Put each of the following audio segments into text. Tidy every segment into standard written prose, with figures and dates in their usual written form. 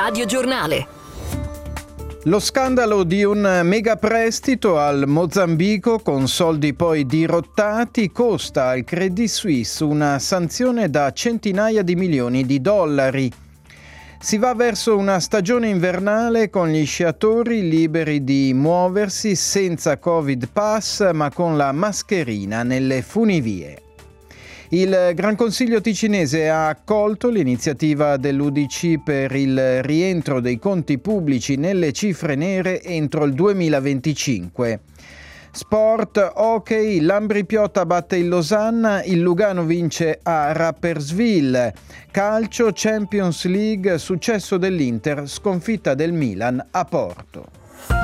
Radio Giornale. Lo scandalo di un mega prestito al Mozambico con soldi poi dirottati costa al Credit Suisse una sanzione da centinaia di milioni di dollari. Si va verso una stagione invernale con gli sciatori liberi di muoversi senza Covid Pass ma con la mascherina nelle funivie. Il Gran Consiglio ticinese ha accolto l'iniziativa dell'UDC per il rientro dei conti pubblici nelle cifre nere entro il 2025. Sport, hockey, l'Ambri Piotta batte il Losanna, il Lugano vince a Rapperswil. Calcio, Champions League, successo dell'Inter, sconfitta del Milan a Porto.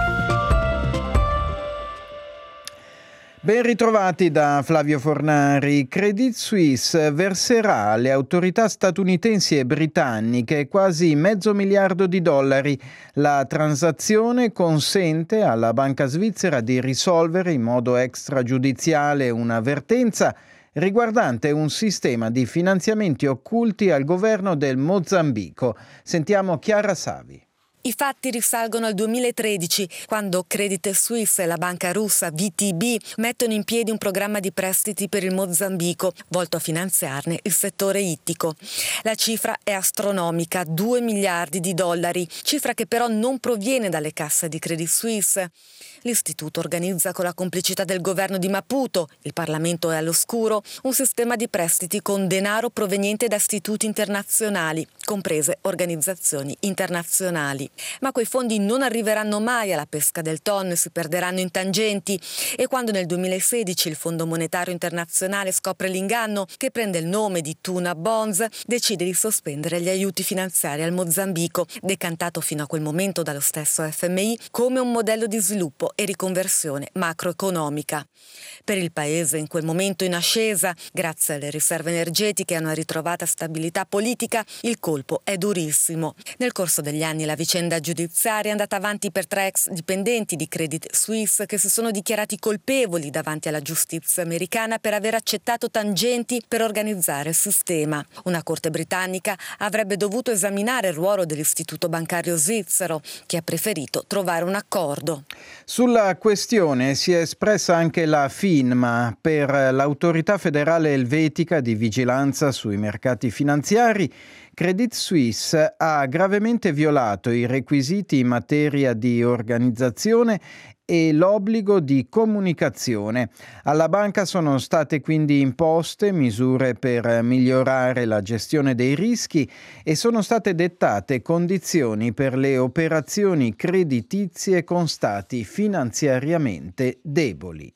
Ben ritrovati da Flavio Fornari. Credit Suisse verserà alle autorità statunitensi e britanniche quasi $500 miliardi. La transazione consente alla banca svizzera di risolvere in modo extragiudiziale un'avvertenza riguardante un sistema di finanziamenti occulti al governo del Mozambico. Sentiamo Chiara Savi. I fatti risalgono al 2013, quando Credit Suisse e la banca russa VTB mettono in piedi un programma di prestiti per il Mozambico, volto a finanziarne il settore ittico. La cifra è astronomica, $2 miliardi, cifra che però non proviene dalle casse di Credit Suisse. L'istituto organizza con la complicità del governo di Maputo, il Parlamento è all'oscuro, un sistema di prestiti con denaro proveniente da istituti internazionali, comprese organizzazioni internazionali. Ma quei fondi non arriveranno mai alla pesca del tonno e si perderanno in tangenti. E quando nel 2016 il Fondo Monetario Internazionale scopre l'inganno, che prende il nome di Tuna Bonds, decide di sospendere gli aiuti finanziari al Mozambico, decantato fino a quel momento dallo stesso FMI come un modello di sviluppo e riconversione macroeconomica. Per il paese in quel momento in ascesa, grazie alle riserve energetiche e a una ritrovata stabilità politica, il colpo è durissimo. Nel corso degli anni la vicenda giudiziaria è andata avanti per 3 ex dipendenti di Credit Suisse che si sono dichiarati colpevoli davanti alla giustizia americana per aver accettato tangenti per organizzare il sistema. Una corte britannica avrebbe dovuto esaminare il ruolo dell'istituto bancario svizzero, che ha preferito trovare un accordo. Sulla questione si è espressa anche la FINMA. Per l'autorità federale elvetica di vigilanza sui mercati finanziari, Credit Suisse ha gravemente violato i requisiti in materia di organizzazione e l'obbligo di comunicazione. Alla banca sono state quindi imposte misure per migliorare la gestione dei rischi e sono state dettate condizioni per le operazioni creditizie con stati finanziariamente deboli.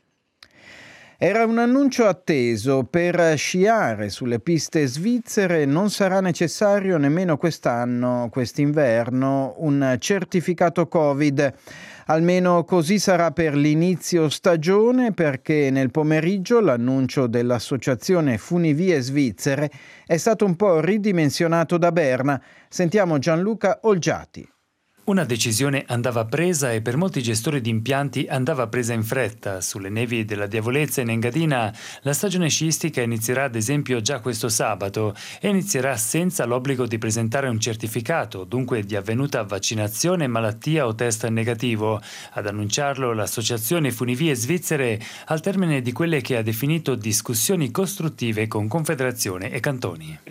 Era un annuncio atteso. Per sciare sulle piste svizzere non sarà necessario nemmeno quest'inverno, un certificato Covid. Almeno così sarà per l'inizio stagione, perché nel pomeriggio l'annuncio dell'Associazione Funivie Svizzere è stato un po' ridimensionato da Berna. Sentiamo Gianluca Olgiati. Una decisione andava presa e per molti gestori di impianti andava presa in fretta. Sulle nevi della Diavolezza in Engadina la stagione sciistica inizierà ad esempio già questo sabato e inizierà senza l'obbligo di presentare un certificato, dunque di avvenuta vaccinazione, malattia o test negativo. Ad annunciarlo l'Associazione Funivie Svizzere al termine di quelle che ha definito discussioni costruttive con Confederazione e cantoni.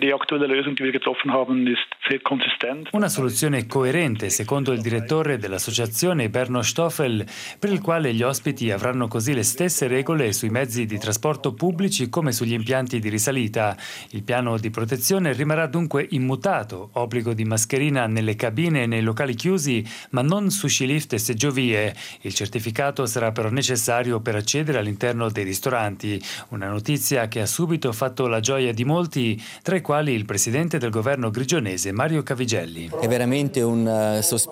Una soluzione coerente, secondo il direttore dell'associazione Berno Stoffel, per il quale gli ospiti avranno così le stesse regole sui mezzi di trasporto pubblici come sugli impianti di risalita. Il piano di protezione rimarrà dunque immutato, obbligo di mascherina nelle cabine e nei locali chiusi, ma non su scilift e seggiovie. Il certificato sarà però necessario per accedere all'interno dei ristoranti. Una notizia che ha subito fatto la gioia di molti, tra i quali il presidente del governo grigionese Mario Cavigelli. È veramente un sospiro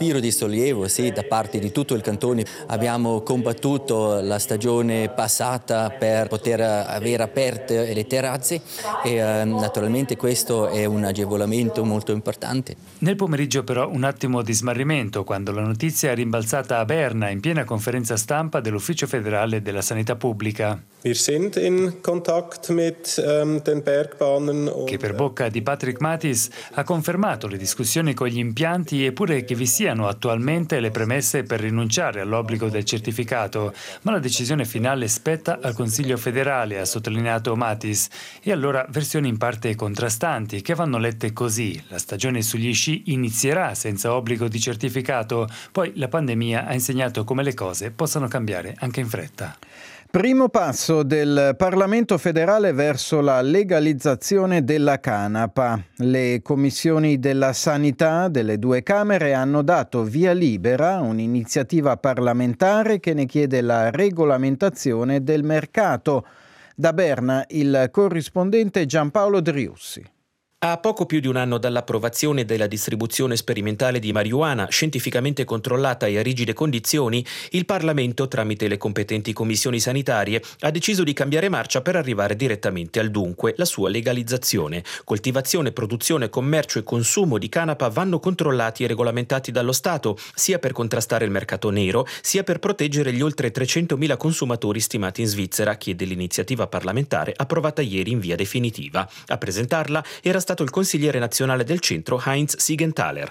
respiro di sollievo, sì, da parte di tutto il cantone. Abbiamo combattuto la stagione passata per poter avere aperte le terrazze e naturalmente questo è un agevolamento molto importante. Nel pomeriggio però un attimo di smarrimento quando la notizia è rimbalzata a Berna in piena conferenza stampa dell'Ufficio federale della sanità pubblica. Wir sind in Kontakt mit den Bergbahnen. Che per bocca di Patrick Matis ha confermato le discussioni con gli impianti eppure che vi siano attualmente le premesse per rinunciare all'obbligo del certificato, ma la decisione finale spetta al Consiglio federale, ha sottolineato Matis. E allora versioni in parte contrastanti che vanno lette così: la stagione sugli sci inizierà senza obbligo di certificato, poi la pandemia ha insegnato come le cose possano cambiare anche in fretta. Primo passo del Parlamento federale verso la legalizzazione della canapa. Le commissioni della sanità delle due Camere hanno dato via libera a un'iniziativa parlamentare che ne chiede la regolamentazione del mercato. Da Berna il corrispondente Giampaolo Driussi. A poco più di un anno dall'approvazione della distribuzione sperimentale di marijuana, scientificamente controllata e a rigide condizioni, il Parlamento, tramite le competenti commissioni sanitarie, ha deciso di cambiare marcia per arrivare direttamente al dunque, la sua legalizzazione. Coltivazione, produzione, commercio e consumo di canapa vanno controllati e regolamentati dallo Stato, sia per contrastare il mercato nero, sia per proteggere gli oltre 300.000 consumatori stimati in Svizzera, chiede l'iniziativa parlamentare approvata ieri in via definitiva. A presentarla era stato il consigliere nazionale del centro Heinz Siegenthaler.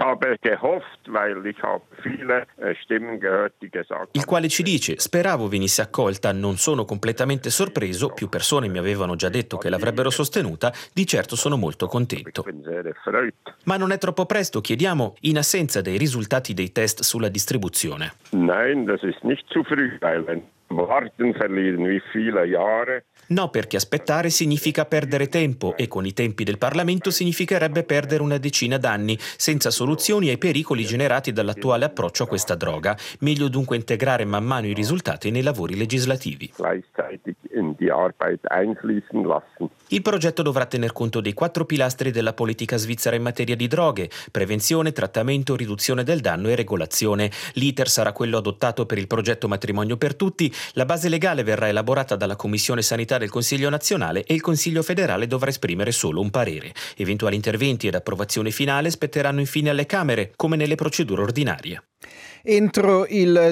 Il quale ci dice: speravo venisse accolta, non sono completamente sorpreso, più persone mi avevano già detto che l'avrebbero sostenuta, di certo sono molto contento. Ma non è troppo presto, chiediamo, in assenza dei risultati dei test sulla distribuzione. Nein, das ist nicht zu früh, weil wenn warten verlieren wir viele Jahre. No, perché aspettare significa perdere tempo e con i tempi del Parlamento significherebbe perdere una decina d'anni, senza soluzioni ai pericoli generati dall'attuale approccio a questa droga. Meglio dunque integrare man mano i risultati nei lavori legislativi. Il progetto dovrà tener conto dei 4 pilastri della politica svizzera in materia di droghe: prevenzione, trattamento, riduzione del danno e regolazione. L'iter sarà quello adottato per il progetto Matrimonio per Tutti. La base legale verrà elaborata dalla Commissione Sanità del Consiglio nazionale e il Consiglio federale dovrà esprimere solo un parere. Eventuali interventi ed approvazione finale spetteranno infine alle Camere, come nelle procedure ordinarie. Entro il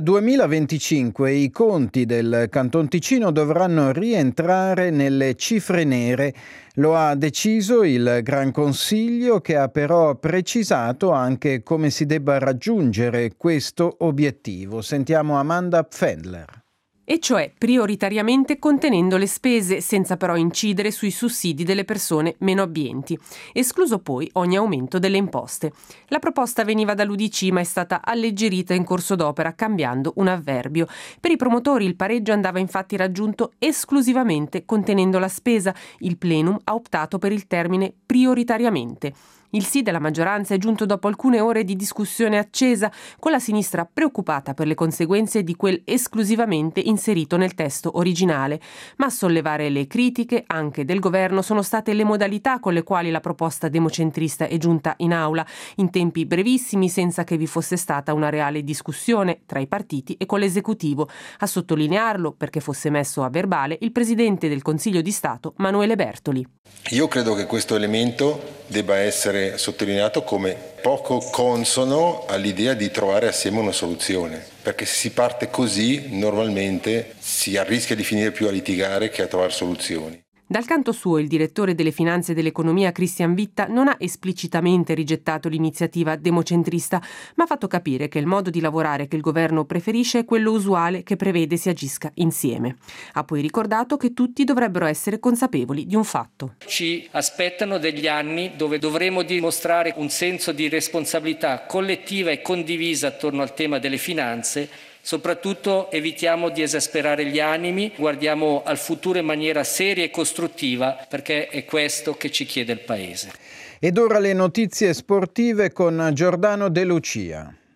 2025 i conti del Canton Ticino dovranno rientrare nelle cifre nere. Lo ha deciso il Gran Consiglio, che ha però precisato anche come si debba raggiungere questo obiettivo. Sentiamo Amanda Pfändler. E cioè prioritariamente contenendo le spese, senza però incidere sui sussidi delle persone meno abbienti, escluso poi ogni aumento delle imposte. La proposta veniva dall'UDC ma è stata alleggerita in corso d'opera cambiando un avverbio. Per i promotori il pareggio andava infatti raggiunto esclusivamente contenendo la spesa. Il plenum ha optato per il termine prioritariamente. Il sì della maggioranza è giunto dopo alcune ore di discussione accesa, con la sinistra preoccupata per le conseguenze di quel esclusivamente inserito nel testo originale. Ma a sollevare le critiche anche del governo sono state le modalità con le quali la proposta democentrista è giunta in aula, in tempi brevissimi, senza che vi fosse stata una reale discussione tra i partiti e con l'esecutivo. A sottolinearlo, perché fosse messo a verbale, il presidente del Consiglio di Stato Manuele Bertoli. Io credo che questo elemento debba essere sottolineato come poco consono all'idea di trovare assieme una soluzione, perché se si parte così normalmente si rischia di finire più a litigare che a trovare soluzioni. Dal canto suo, il direttore delle finanze e dell'economia Christian Witta non ha esplicitamente rigettato l'iniziativa democentrista, ma ha fatto capire che il modo di lavorare che il governo preferisce è quello usuale, che prevede si agisca insieme. Ha poi ricordato che tutti dovrebbero essere consapevoli di un fatto. Ci aspettano degli anni dove dovremo dimostrare un senso di responsabilità collettiva e condivisa attorno al tema delle finanze. Soprattutto evitiamo di esasperare gli animi, guardiamo al futuro in maniera seria e costruttiva, perché è questo che ci chiede il Paese. Ed ora le notizie sportive con Giordano De Lucia.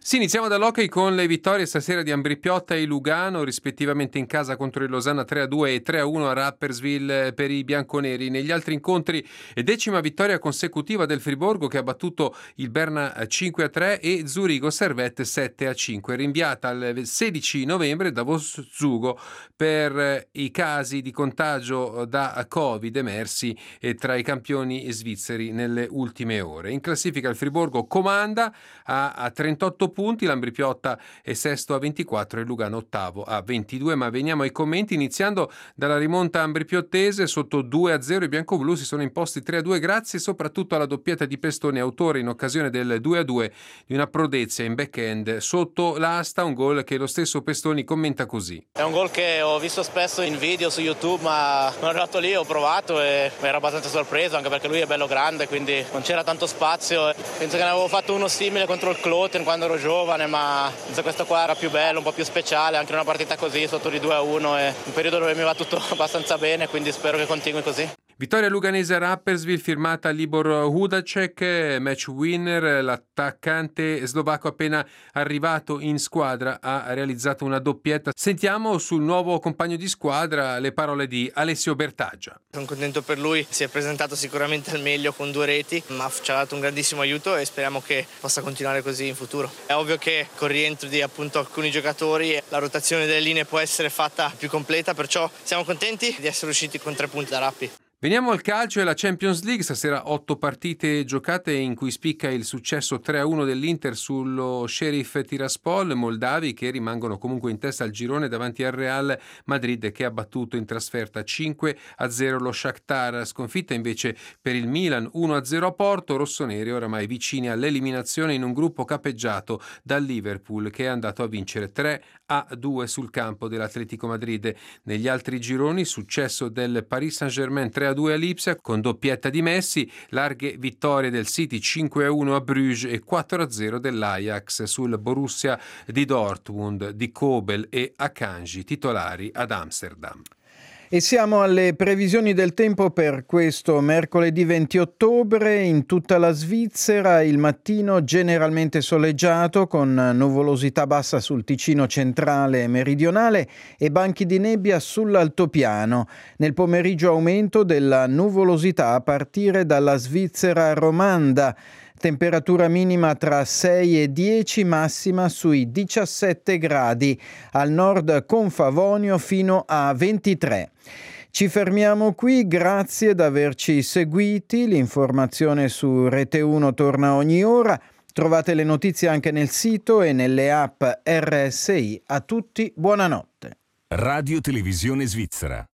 Sì, iniziamo dall'hockey con le vittorie stasera di Ambrì-Piotta e Lugano, rispettivamente in casa contro il Losanna 3-2 e 3-1 a Rapperswil per i bianconeri. Negli altri incontri, 10ª vittoria consecutiva del Friburgo che ha battuto il Berna 5-3 e Zurigo Servette 7-5. Rinviata al 16 novembre Davos Zugo per i casi di contagio da Covid emersi tra i campioni svizzeri nelle ultime ore. In classifica il Friburgo comanda a 38 punti, l'Ambrì-Piotta è sesto a 24 e Lugano ottavo a 22. Ma veniamo ai commenti, iniziando dalla rimonta ambrì-piottese. Sotto 2-0 i biancoblù si sono imposti 3-2 grazie soprattutto alla doppietta di Pestoni, autore in occasione del 2-2 di una prodezia in back-end sotto l'asta, un gol che lo stesso Pestoni commenta così: è un gol che ho visto spesso in video su YouTube, ma sono arrivato lì, ho provato e ero abbastanza sorpreso, anche perché lui è bello grande, quindi non c'era tanto spazio. Penso che ne avevo fatto uno simile contro il Kloten quando ero giovane, ma questo qua era più bello, un po' più speciale, anche una partita così sotto di 2-1 è un periodo dove mi va tutto abbastanza bene, quindi spero che continui così. Vittoria luganese a Rapperswil firmata Libor Hudacek, match winner. L'attaccante slovacco appena arrivato in squadra ha realizzato una doppietta. Sentiamo sul nuovo compagno di squadra le parole di Alessio Bertaggia. Sono contento per lui, si è presentato sicuramente al meglio con 2 reti, ma ci ha dato un grandissimo aiuto e speriamo che possa continuare così in futuro. È ovvio che con il rientro di appunto alcuni giocatori la rotazione delle linee può essere fatta più completa, perciò siamo contenti di essere usciti con 3 punti da Rappi. Veniamo al calcio e alla Champions League. Stasera 8 partite giocate in cui spicca il successo 3-1 dell'Inter sullo Sheriff Tiraspol. Moldavi che rimangono comunque in testa al girone davanti al Real Madrid che ha battuto in trasferta 5-0 lo Shakhtar. Sconfitta invece per il Milan 1-0 a Porto. Rossoneri oramai vicini all'eliminazione in un gruppo capeggiato dal Liverpool che è andato a vincere 3-2 sul campo dell'Atletico Madrid. Negli altri gironi successo del Paris Saint-Germain 3-2 a Lipsia con doppietta di Messi, larghe vittorie del City 5-1 a Bruges e 4-0 dell'Ajax sul Borussia di Dortmund, di Kobel e Akanji titolari ad Amsterdam. E siamo alle previsioni del tempo per questo mercoledì 20 ottobre. In tutta la Svizzera il mattino generalmente soleggiato con nuvolosità bassa sul Ticino centrale e meridionale e banchi di nebbia sull'altopiano. Nel pomeriggio aumento della nuvolosità a partire dalla Svizzera romanda. Temperatura minima tra 6 e 10, massima sui 17 gradi, al nord con Favonio fino a 23. Ci fermiamo qui, grazie di averci seguiti, l'informazione su Rete 1 torna ogni ora, trovate le notizie anche nel sito e nelle app RSI. A tutti buonanotte. Radio Televisione Svizzera.